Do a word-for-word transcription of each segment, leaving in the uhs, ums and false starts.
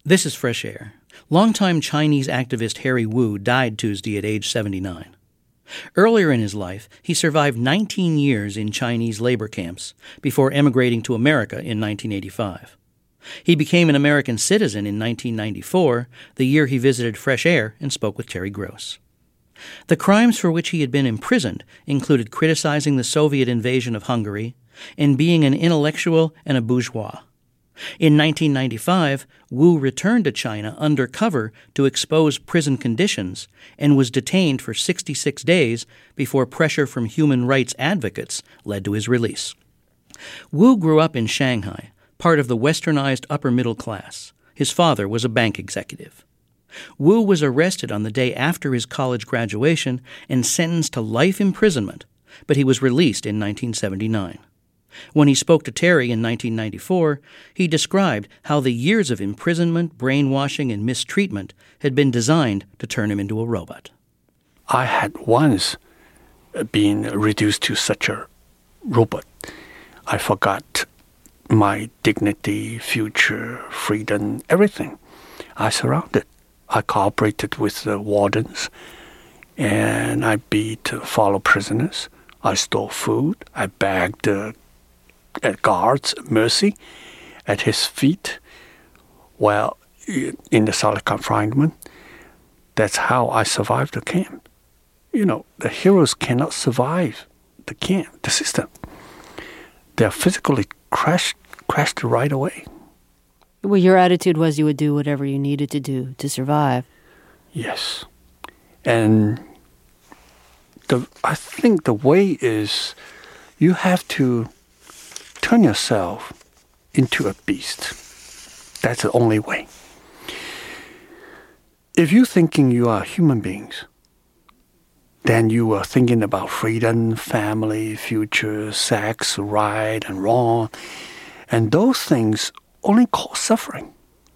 This is Fresh Air. Longtime Chinese activist Harry Wu died Tuesday at age seventy-nine. Earlier in his life, he survived nineteen years in Chinese labor camps before emigrating to America in nineteen eighty-five. He became an American citizen in nineteen ninety-four, the year he visited Fresh Air and spoke with Terry Gross. The crimes for which he had been imprisoned included criticizing the Soviet invasion of Hungary and being an intellectual and a bourgeois. In nineteen ninety-five, Wu returned to China undercover to expose prison conditions and was detained for sixty-six days before pressure from human rights advocates led to his release. Wu grew up in Shanghai, part of the westernized upper middle class. His father was a bank executive. Wu was arrested on the day after his college graduation and sentenced to life imprisonment, but he was released in nineteen seventy-nine. When he spoke to Terry in nineteen ninety-four, he described how the years of imprisonment, brainwashing, and mistreatment had been designed to turn him into a robot. I had once been reduced to such a robot. I forgot my dignity, future, freedom, everything. I surrounded. I cooperated with the wardens, and I beat fellow prisoners. I stole food. I begged uh, at guards mercy at his feet while in the solid confinement. That's how I survived the camp. You know, the heroes cannot survive the camp, the system. They're physically crashed, crashed right away. Well, your attitude was you would do whatever you needed to do to survive. Yes. And the I think the way is you have to turn yourself into a beast. That's the only way. If you're thinking you are human beings, then you are thinking about freedom, family, future, sex, right and wrong. And those things only cause suffering.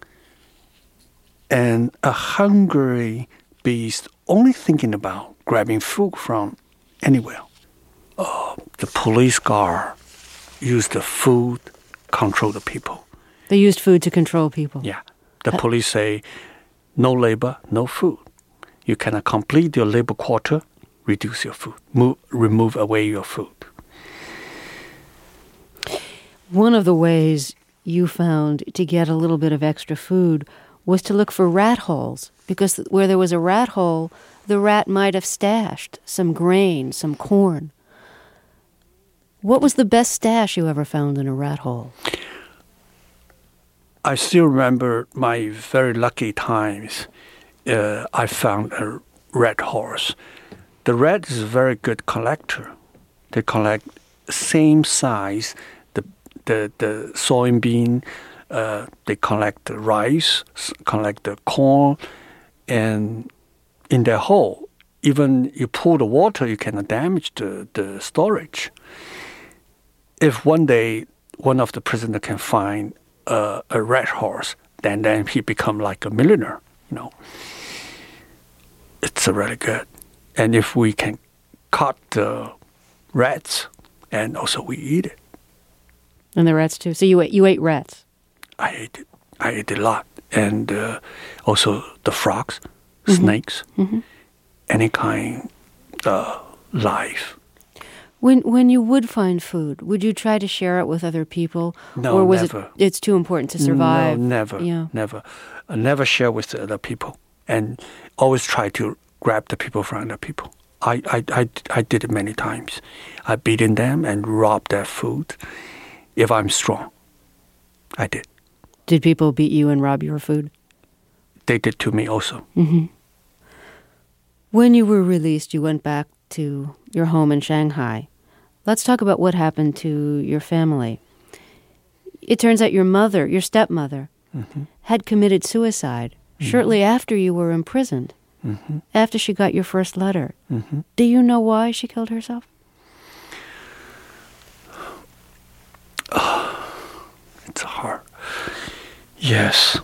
And a hungry beast only thinking about grabbing food from anywhere. Uh, the police guard used the food control the people. They used food to control people. Yeah. The police say, no labor, no food. You cannot complete your labor quota, reduce your food, move, remove away your food. One of the ways you found to get a little bit of extra food was to look for rat holes, because where there was a rat hole, the rat might have stashed some grain, some corn. What was the best stash you ever found in a rat hole? I still remember my very lucky times. Uh, I found a rat horse. The rat is a very good collector. They collect same size, the the, the soybean, uh, they collect the rice, collect the corn, and in their hole, even you pour the water, you cannot damage the, the storage. If one day one of the prisoners can find uh, a rat horse, then then he become like a millionaire, you know. It's really good. And if we can cut the rats, and also we eat it. And the rats too. So you ate you ate rats. I ate it. I ate it a lot, and uh, also the frogs, mm-hmm. snakes, mm-hmm. any kind of life. When when you would find food, would you try to share it with other people? No, or was never. It, it's too important to survive? No, never, yeah. never. I never share with the other people, and always try to grab the people from other people. I, I, I, I did it many times. I beaten them and robbed their food. If I'm strong, I did. Did people beat you and rob your food? They did to me also. Mm-hmm. When you were released, you went back to your home in Shanghai. Let's talk about what happened to your family. It turns out your mother, your stepmother, mm-hmm. had committed suicide mm-hmm. shortly after you were imprisoned, mm-hmm. after she got your first letter. Mm-hmm. Do you know why she killed herself? Oh, it's hard. Yes.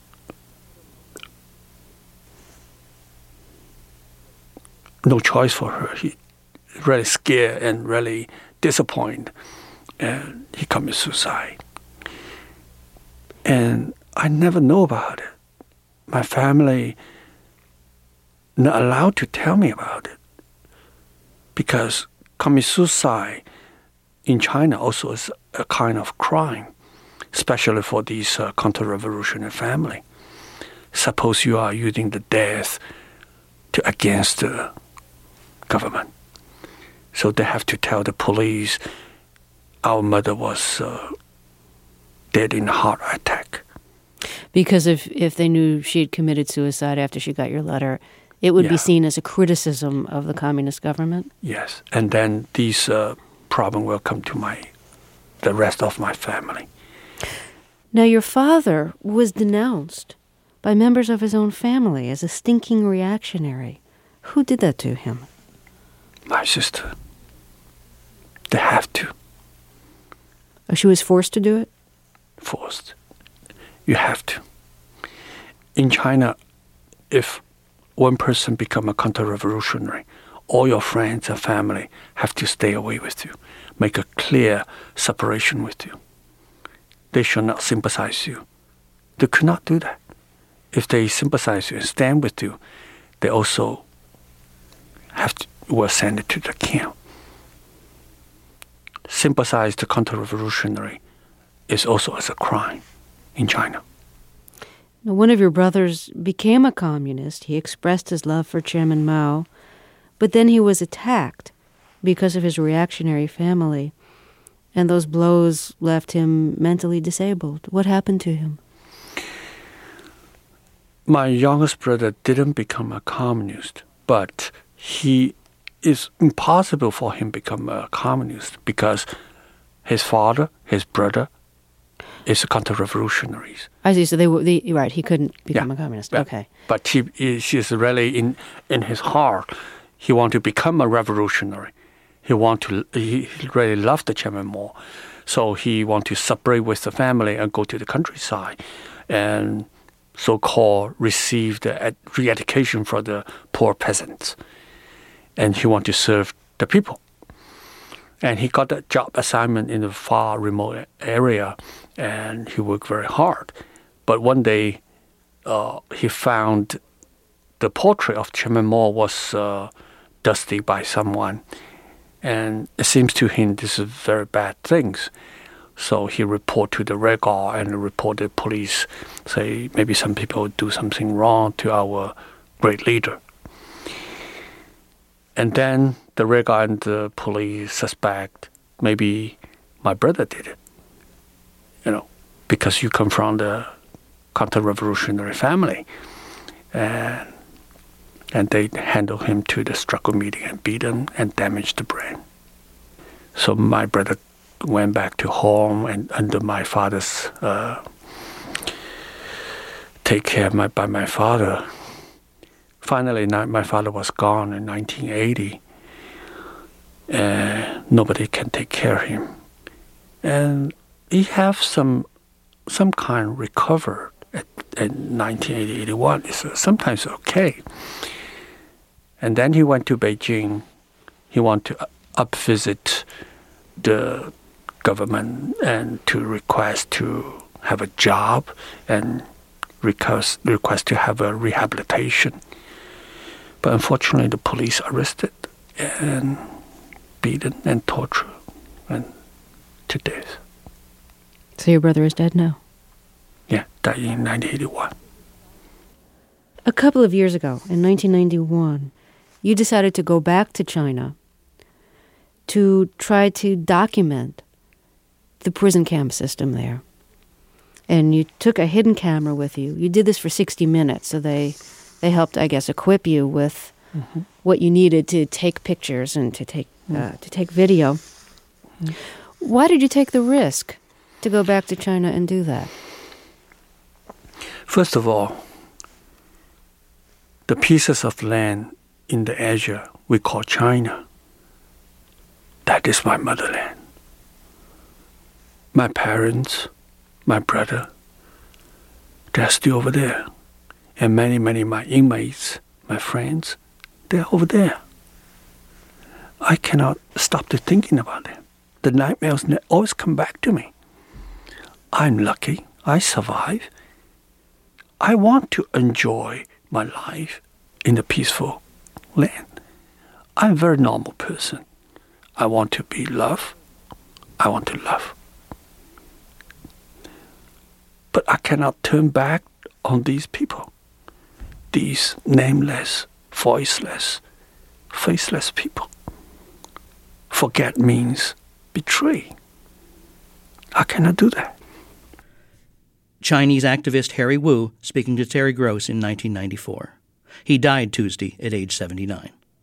No choice for her. He really scared and really disappointed, and he committed suicide. And I never know about it. My family not allowed to tell me about it because commit suicide in China also is a kind of crime, especially for these uh, counter-revolutionary family. Suppose you are using the death to against the government. So they have to tell the police our mother was uh, dead in a heart attack. Because if, if they knew she had committed suicide after she got your letter, it would yeah. be seen as a criticism of the communist government? Yes. And then these uh, problems will come to my the rest of my family. Now, your father was denounced by members of his own family as a stinking reactionary. Who did that to him? My sister. They have to. Oh, she was forced to do it? Forced. You have to. In China, if one person become a counter-revolutionary, all your friends and family have to stay away with you, make a clear separation with you. They should not sympathize you. They could not do that. If they sympathize you and stand with you, they also have to, will send it to the camp. Sympathize the counter-revolutionary is also as a crime in China. Now, one of your brothers became a communist. He expressed his love for Chairman Mao, but then he was attacked because of his reactionary family, and those blows left him mentally disabled. What happened to him? My youngest brother didn't become a communist, but he it's impossible for him to become a communist because his father, his brother, is counter-revolutionaries. I see. So they were they, right. He couldn't become yeah. a communist. But, okay. But he is really in in his heart. He want to become a revolutionary. He want to. He really loved the Chairman Mao, so he want to separate with the family and go to the countryside, and so-called receive the re-education for the poor peasants. And he want to serve the people. And he got a job assignment in a far remote area, and he worked very hard. But one day, uh, he found the portrait of Chairman Mao was uh, dusty by someone, and it seems to him this is very bad things. So he report to the Red Guard and report the police, say maybe some people do something wrong to our great leader. And then the Red Guard and the police suspect maybe my brother did it, you know, because you come from the counter-revolutionary family. And, and they handle him to the struggle meeting and beat him and damage the brain. So my brother went back to home and under my father's uh, take care my, by my father. Finally, my father was gone in nineteen eighty. Uh, nobody can take care of him, and he have some some kind recovered at, in nineteen eighty, eighty-one. It's uh, sometimes okay. And then he went to Beijing. He wanted to up visit the government and to request to have a job and request request to have a rehabilitation. But unfortunately, the police arrested and beaten and tortured and to death. So your brother is dead now? Yeah, died in nineteen eighty-one. A couple of years ago, in nineteen ninety-one, you decided to go back to China to try to document the prison camp system there. And you took a hidden camera with you. You did this for sixty minutes, so they they helped, I guess, equip you with mm-hmm. what you needed to take pictures and to take mm. uh, to take video. Mm. Why did you take the risk to go back to China and do that? First of all, the pieces of land in the Asia we call China, that is my motherland. My parents, my brother, they're still over there. And many, many of my inmates, my friends, they're over there. I cannot stop to thinking about them. The nightmares always come back to me. I'm lucky. I survived. I want to enjoy my life in a peaceful land. I'm a very normal person. I want to be loved. I want to love. But I cannot turn back on these people, these nameless, voiceless, faceless people. Forget means betray. I cannot do that. Chinese activist Harry Wu speaking to Terry Gross in nineteen ninety-four. He died Tuesday at age seventy-nine.